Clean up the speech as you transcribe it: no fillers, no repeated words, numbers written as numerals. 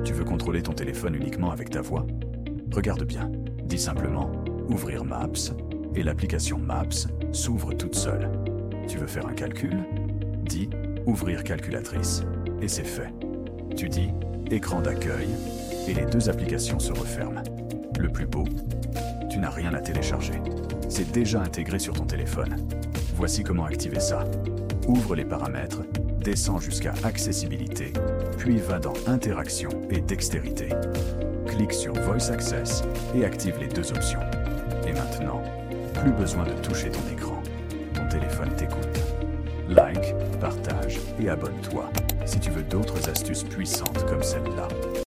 Tu veux contrôler ton téléphone uniquement avec ta voix? Regarde bien. Dis simplement « Ouvrir Maps » et l'application Maps s'ouvre toute seule. Tu veux faire un calcul? Dis « Ouvrir calculatrice » et c'est fait. Tu dis « Écran d'accueil » et les deux applications se referment. Le plus beau, tu n'as rien à télécharger. C'est déjà intégré sur ton téléphone. Voici comment activer ça. Ouvre les paramètres, descends jusqu'à Accessibilité, puis va dans Interaction et Dextérité. Clique sur Voice Access et active les deux options. Et maintenant, plus besoin de toucher ton écran. Ton téléphone t'écoute. Like, partage et abonne-toi si tu veux d'autres astuces puissantes comme celle-là.